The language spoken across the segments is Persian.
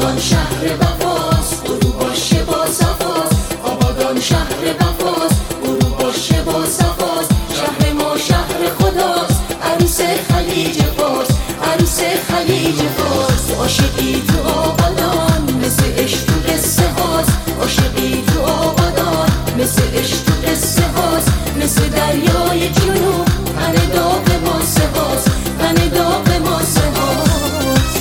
آبادان شهر وفاست، برو باشه با صفاست. آبادان شهر وفاست، برو باشه با صفاست. شهر ما شهر خداست، عروس خلیج فارس، عروس خلیج فارس. عاشقی تو آبادان مثل عشق تو قصه هاست، عاشقی تو آبادان مثل عشق تو قصه هاست. مثل دریای جنوب تن داغ ماسه هاست، تن داغ ماسه هاست.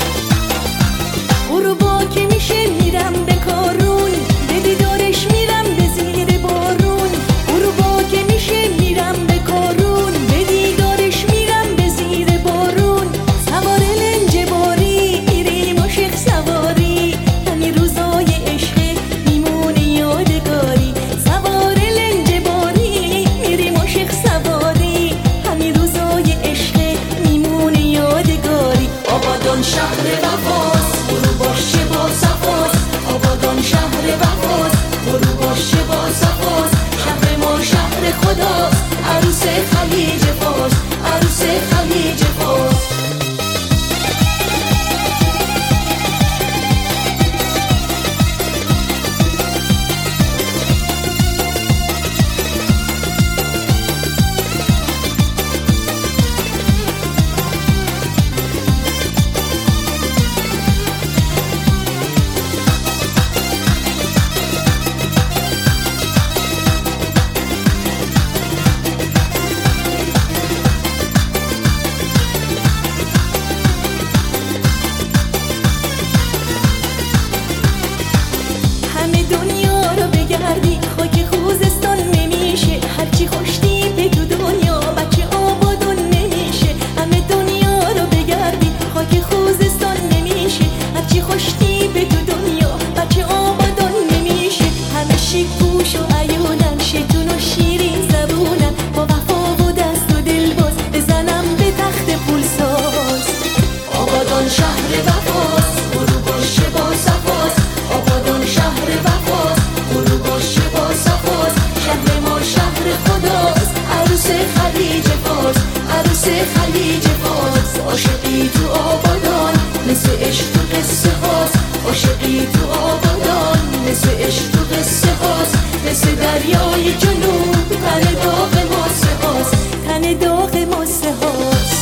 غروبا که میشه میرم به کارون، به دیدارش میرم به زیر بارون. غروبا که میشه میرم به کارون، به دیدارش میرم به زیر بارون. سوار لنج باری میریم عاشق سواری، همین روزای عشق میمونه یادگاری. سوار لنج باری میریم عاشق سواری، همین روزای عشق میمونه یادگاری. آبادان شهر وفاست، برو باشه با صفاست. آبادان شهر وفاست، برو باشه با صفاست. شهر ما شهر خداست، عروس خلیج فارس، عروس خلیج فارس. همه دنیا رو بگردی خاک خوزستان نمیشه، هرچی خوشتی به تو دنیا بچه آبادان نمیشه. همه دنیا رو بگردی خاک خوزستان نمیشه، هرچی خوشتی به تو دنیا بچه آبادان نمیشه. همه شیک پوش و عیونن، شیطون و شیرین زبونن، با وفا و دست و دل باز بزنم به تخت پولساز. آبادان شهر وفاست، برو باشه با صفاست. آبادان شهر وفاست، برو باشه با صفاست. شهر ما شهر خداست، عروس خلیج فارس، عروس خلیج فارس. عاشقی تو آبادان مثل عشق تو قصه هاست، عاشقی تو آبادان مثل عشق تو قصه هاست. مثل دریای جنوب تن داغ ماسه هاست، تن داغ ماسه هاست.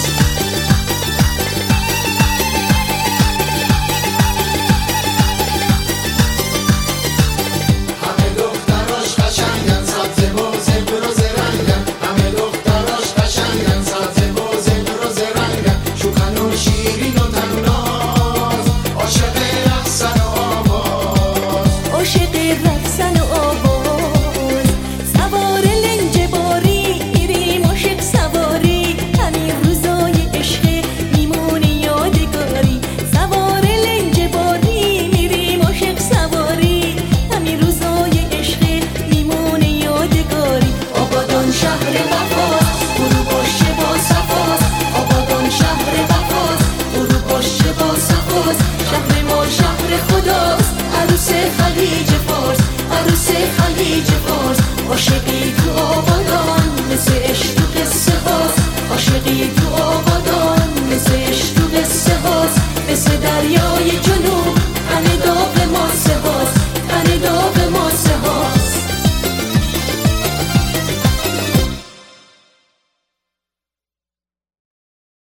خلیج فارس، عروس خلیج فارس. عاشقی تو آبادان مثل عشق تو قصه هاست، عاشقی تو آبادان مثل عشق تو قصه هاست. مثل دریای جنوب